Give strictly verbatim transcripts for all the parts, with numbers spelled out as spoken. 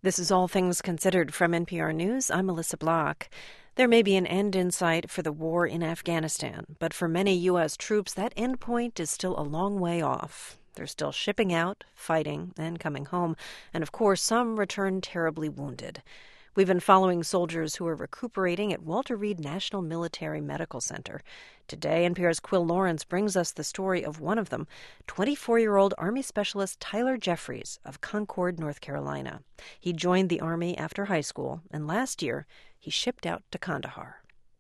This is All Things Considered from N P R News. I'm Melissa Block. There may be an end in sight for the war in Afghanistan, but for many U S troops, that end point is still a long way off. They're still shipping out, fighting, and coming home, and of course, some return terribly wounded. We've been following soldiers who are recuperating at Walter Reed National Military Medical Center. Today, N P R's Quill Lawrence brings us the story of one of them, twenty-four-year-old Army Specialist Tyler Jeffries of Concord, North Carolina. He joined the Army after high school, and last year, he shipped out to Kandahar.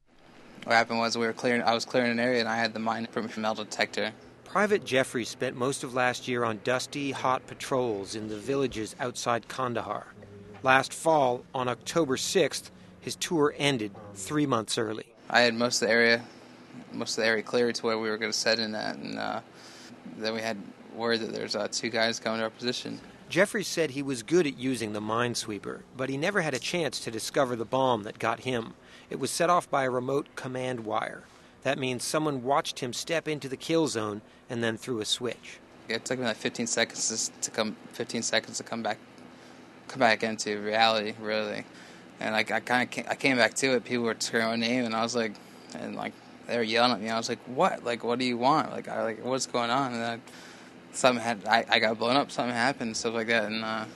What happened was we were clearing, I was clearing an area, and I had the mine from metal detector. Private Jeffries spent most of last year on dusty, hot patrols in the villages outside Kandahar. Last fall, on October sixth, his tour ended three months early. I had most of the area, most of the area cleared to where we were going to set in at, and uh, then we had word that there's uh, two guys coming to our position. Jeffries said he was good at using the minesweeper, but he never had a chance to discover the bomb that got him. It was set off by a remote command wire. That means someone watched him step into the kill zone and then threw a switch. It took me like fifteen seconds to come, fifteen seconds to come back. come back into reality, really. And like I kind of I came back to it. People were screaming my name, and I was like, and like they were yelling at me. I was like, what? Like, what do you want? Like, I like, what's going on? And then something had, I, I got blown up. Something happened, stuff like that. And uh,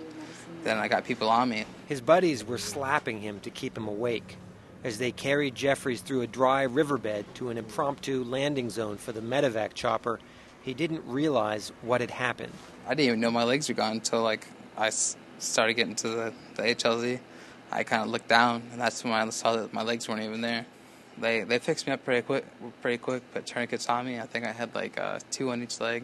then I got people on me. His buddies were slapping him to keep him awake as they carried Jeffries through a dry riverbed to an impromptu landing zone for the medevac chopper. He didn't realize what had happened. I didn't even know my legs were gone until like I started getting to the, the H L Z. I kind of looked down, and that's when I saw that my legs weren't even there. They they fixed me up pretty quick, pretty quick. Put tourniquets on me. I think I had like uh, two on each leg.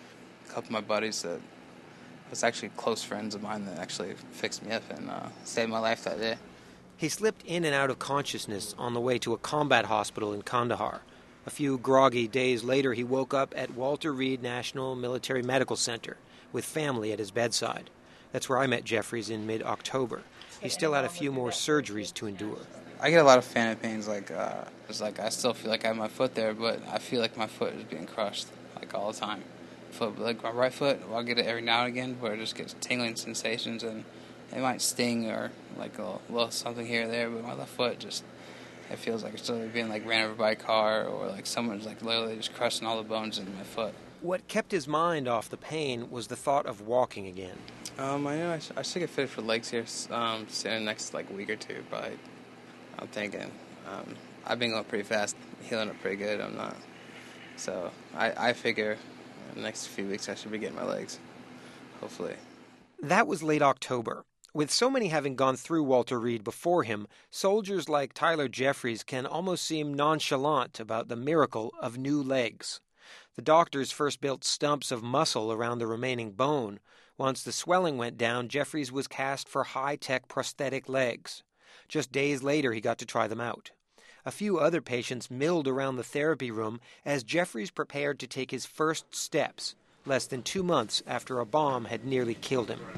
A couple of my buddies that was actually close friends of mine that actually fixed me up and uh, saved my life that day. He slipped in and out of consciousness on the way to a combat hospital in Kandahar. A few groggy days later, he woke up at Walter Reed National Military Medical Center with family at his bedside. That's where I met Jeffries in mid-October. He still had a few more surgeries to endure. I get a lot of phantom pains. Like, uh, it's like I still feel like I have my foot there, but I feel like my foot is being crushed, like all the time. Foot, like my right foot, I'll get it every now and again, where it just gets tingling sensations, and it might sting or like a little something here or there. But my left foot just, it feels like it's still being like ran over by a car, or like someone's like literally just crushing all the bones in my foot. What kept his mind off the pain was the thought of walking again. Um, I know I, sh- I should get fitted for legs here um, in the next like week or two, but I'm thinking um, I've been going pretty fast, healing up pretty good. I'm not, so I, I figure in the next few weeks I should be getting my legs, hopefully. That was late October. With so many having gone through Walter Reed before him, soldiers like Tyler Jeffries can almost seem nonchalant about the miracle of new legs. The doctors first built stumps of muscle around the remaining bone. Once the swelling went down, Jeffries was cast for high-tech prosthetic legs. Just days later, he got to try them out. A few other patients milled around the therapy room as Jeffries prepared to take his first steps, less than two months after a bomb had nearly killed him.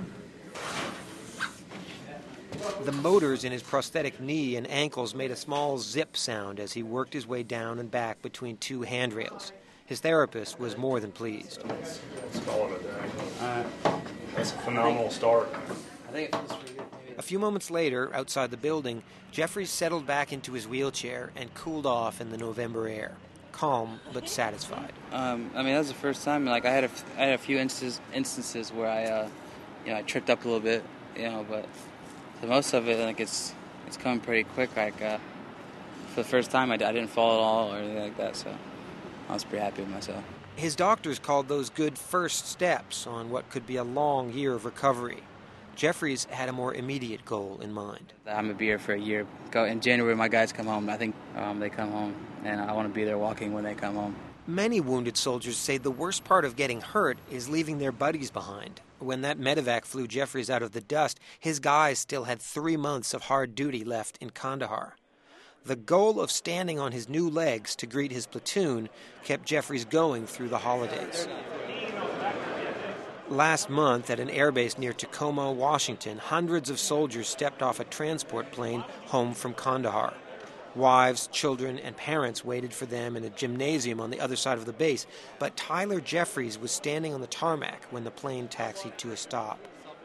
The motors in his prosthetic knee and ankles made a small zip sound as he worked his way down and back between two handrails. His therapist was more than pleased. Let's, let's call it a day. Uh, That's a phenomenal start. I think it feels pretty good. A few moments later, outside the building, Jeffries settled back into his wheelchair and cooled off in the November air, calm but satisfied. Um, I mean, that was the first time. Like, I had a, I had a few instances, instances where I, uh, you know, I tripped up a little bit, you know, but for most of it, like, it's it's coming pretty quick. Like, uh, for the first time, I, I didn't fall at all or anything like that, so I was pretty happy with myself. His doctors called those good first steps on what could be a long year of recovery. Jeffries had a more immediate goal in mind. I'm going to be here for a year. Go in January, my guys come home. I think um, they come home, and I want to be there walking when they come home. Many wounded soldiers say the worst part of getting hurt is leaving their buddies behind. When that medevac flew Jeffries out of the dust, his guys still had three months of hard duty left in Kandahar. The goal of standing on his new legs to greet his platoon kept Jeffries going through the holidays. Last month, at an airbase near Tacoma, Washington, hundreds of soldiers stepped off a transport plane home from Kandahar. Wives, children, and parents waited for them in a gymnasium on the other side of the base, but Tyler Jeffries was standing on the tarmac when the plane taxied to a stop.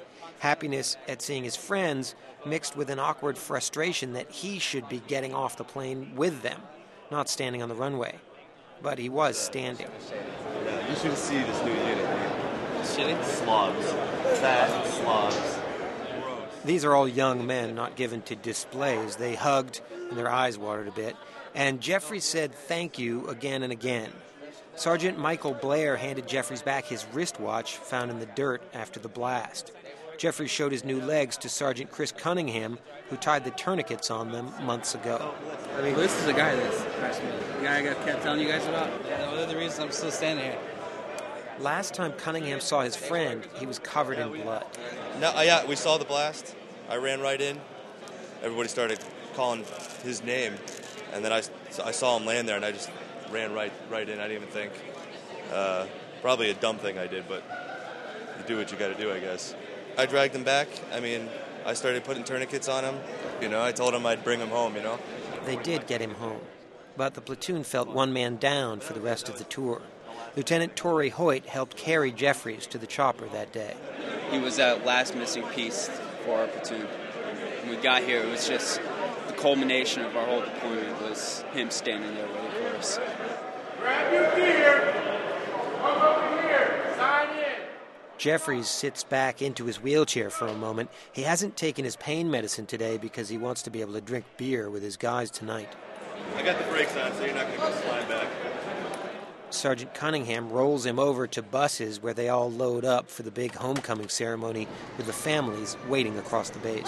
Happiness at seeing his friends mixed with an awkward frustration that he should be getting off the plane with them, not standing on the runway. But he was standing. Yeah, you should see this new unit. Chili? Slobs. Fat slobs. These are all young men, not given to displays. They hugged, and their eyes watered a bit. And Jeffries said thank you again and again. Sergeant Michael Blair handed Jeffries back his wristwatch found in the dirt after the blast. Jeffries showed his new legs to Sergeant Chris Cunningham, who tied the tourniquets on them months ago. I mean, this is the guy that's crashed me. The guy I kept telling you guys about. Yeah, one of the reasons I'm still standing here. Last time Cunningham saw his friend, he was covered in blood. No, uh, yeah, we saw the blast. I ran right in. Everybody started calling his name, and then I, I saw him laying there, and I just ran right right in. I didn't even think. Uh, probably a dumb thing I did, but you do what you got to do, I guess. I dragged him back. I mean, I started putting tourniquets on him. You know, I told him I'd bring him home, you know. They did get him home, but the platoon felt one man down for the rest of the tour. Lieutenant Torrey Hoyt helped carry Jeffries to the chopper that day. He was that last missing piece for our platoon. When we got here, it was just the culmination of our whole deployment was him standing there waiting for us. Grab your gear. Come over here. Sign in. Jeffries sits back into his wheelchair for a moment. He hasn't taken his pain medicine today because he wants to be able to drink beer with his guys tonight. I got the brakes on, so you're not going to go slide back. Sergeant Cunningham rolls him over to buses where they all load up for the big homecoming ceremony with the families waiting across the base.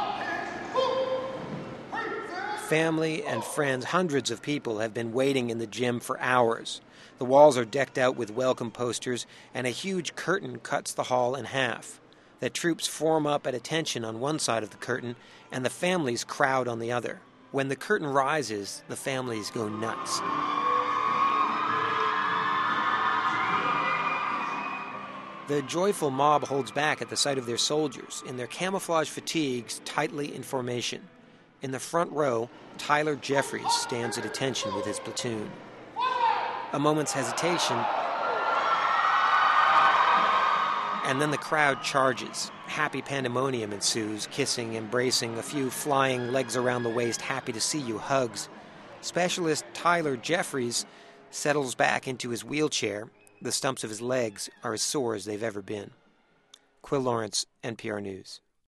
Family and friends, hundreds of people have been waiting in the gym for hours. The walls are decked out with welcome posters, and a huge curtain cuts the hall in half. The troops form up at attention on one side of the curtain, and the families crowd on the other. When the curtain rises, the families go nuts. The joyful mob holds back at the sight of their soldiers, in their camouflage fatigues tightly in formation. In the front row, Tyler Jeffries stands at attention with his platoon. A moment's hesitation, and then the crowd charges. Happy pandemonium ensues, kissing, embracing, a few flying legs around the waist, happy to see you, hugs. Specialist Tyler Jeffries settles back into his wheelchair. The stumps of his legs are as sore as they've ever been. Quill Lawrence, N P R News.